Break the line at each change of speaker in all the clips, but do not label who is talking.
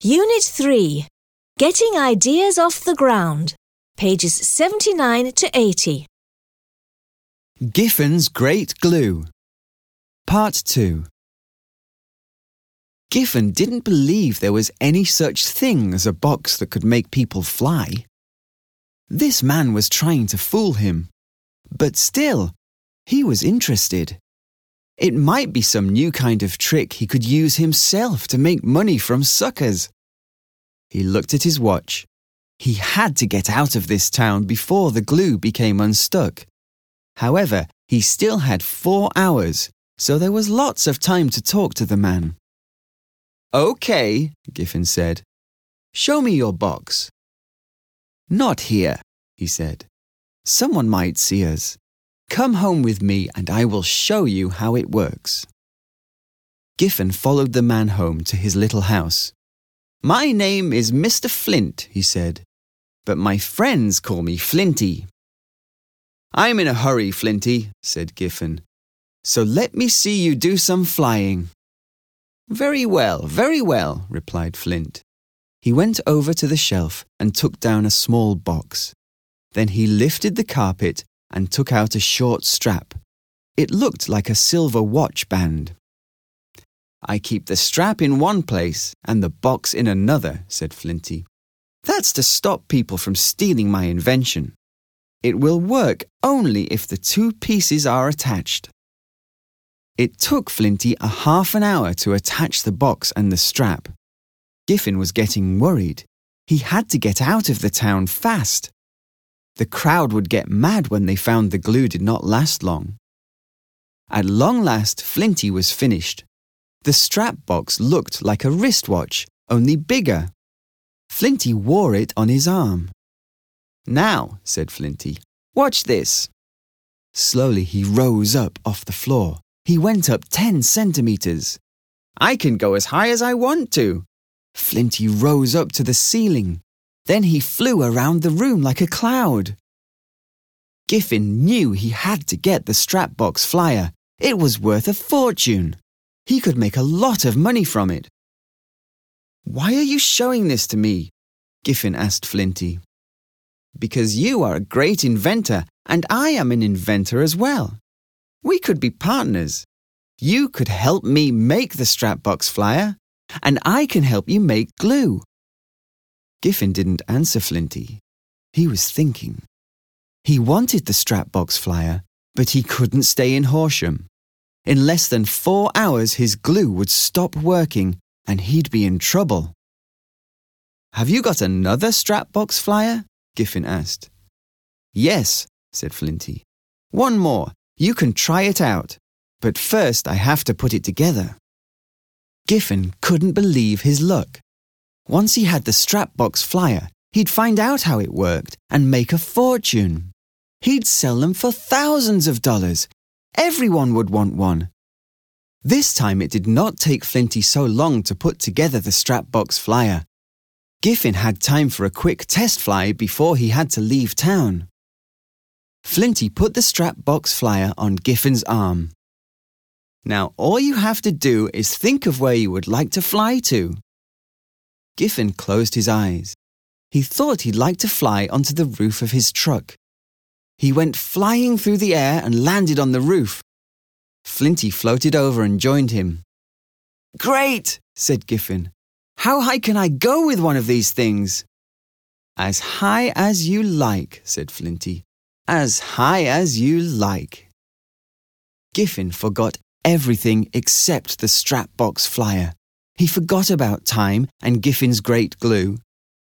Unit 3. Getting Ideas Off the Ground. Pages 79 to 80.
Giffin's Great Glue. Part 2. Giffin didn't believe there was any such thing as a box that could make people fly. This man was trying to fool him. But still, he was interested. It might be some new kind of trick he could use himself to make money from suckers. He looked at his watch. He had to get out of this town before the glue became unstuck. However, he still had 4 hours, so there was lots of time to talk to the man. "Okay," Giffin said. "Show me your box." "Not here," he said. "Someone might see us. Come home with me and I will show you how it works." Giffin followed the man home to his little house. "My name is Mr. Flint," he said, "but my friends call me Flinty." "I'm in a hurry, Flinty," said Giffin. "So let me see you do some flying." Very well, replied Flint. He went over to the shelf and took down a small box. Then he lifted the carpet and took out a short strap. It looked like a silver watch band. "I keep the strap in one place and the box in another," said Flinty. "That's to stop people from stealing my invention. It will work only if the two pieces are attached." It took Flinty a half an hour to attach the box and the strap. Giffin was getting worried. He had to get out of the town fast. The crowd would get mad when they found the glue did not last long. At long last, Flinty was finished. The strap box looked like a wristwatch, only bigger. Flinty wore it on his arm. "Now," said Flinty, "watch this." Slowly he rose up off the floor. He went up 10 centimeters. "I can go as high as I want to." Flinty rose up to the ceiling. Then he flew around the room like a cloud. Giffin knew he had to get the strap box flyer. It was worth a fortune. He could make a lot of money from it. "Why are you showing this to me?" Giffin asked Flinty. "Because you are a great inventor and I am an inventor as well. We could be partners. You could help me make the strap box flyer and I can help you make glue." Giffin didn't answer Flinty. He was thinking. He wanted the strap box flyer, but he couldn't stay in Horsham. In less than 4 hours, his glue would stop working and he'd be in trouble. "Have you got another strap box flyer?" Giffin asked. "Yes," said Flinty. "One more. You can try it out. But first I have to put it together." Giffin couldn't believe his luck. Once he had the strap box flyer, he'd find out how it worked and make a fortune. He'd sell them for thousands of dollars. Everyone would want one. This time it did not take Flinty so long to put together the strap box flyer. Giffin had time for a quick test fly before he had to leave town. Flinty put the strap box flyer on Giffin's arm. "Now all you have to do is think of where you would like to fly to." Giffin closed his eyes. He thought he'd like to fly onto the roof of his truck. He went flying through the air and landed on the roof. Flinty floated over and joined him. "Great," said Giffin. "How high can I go with one of these things?" "As high as you like," said Flinty. "As high as you like." Giffin forgot everything except the strap box flyer. He forgot about time and Giffin's great glue.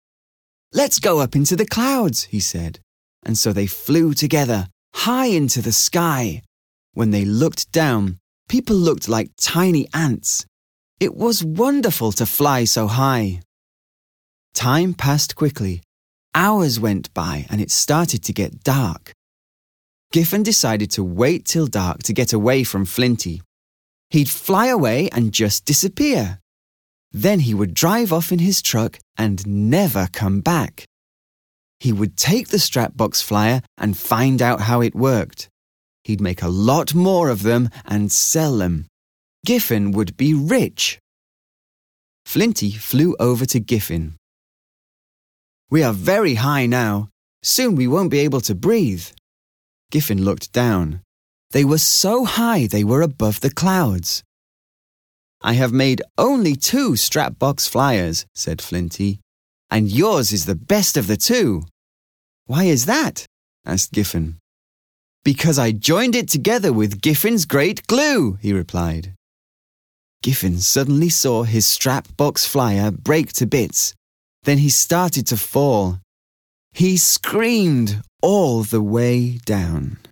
"Let's go up into the clouds," he said. And so they flew together, high into the sky. When they looked down, people looked like tiny ants. It was wonderful to fly so high. Time passed quickly. Hours went by and it started to get dark. Giffin decided to wait till dark to get away from Flinty. He'd fly away and just disappear. Then he would drive off in his truck and never come back. He would take the strap box flyer and find out how it worked. He'd make a lot more of them and sell them. Giffin would be rich. Flinty flew over to Giffin. "We are very high now. Soon we won't be able to breathe." Giffin looked down. They were so high they were above the clouds. "I have made only 2 strap-box flyers," said Flinty, "and yours is the best of the 2. "Why is that?" asked Giffin. "Because I joined it together with Giffin's great glue," he replied. Giffin suddenly saw his strap-box flyer break to bits. Then he started to fall. He screamed all the way down.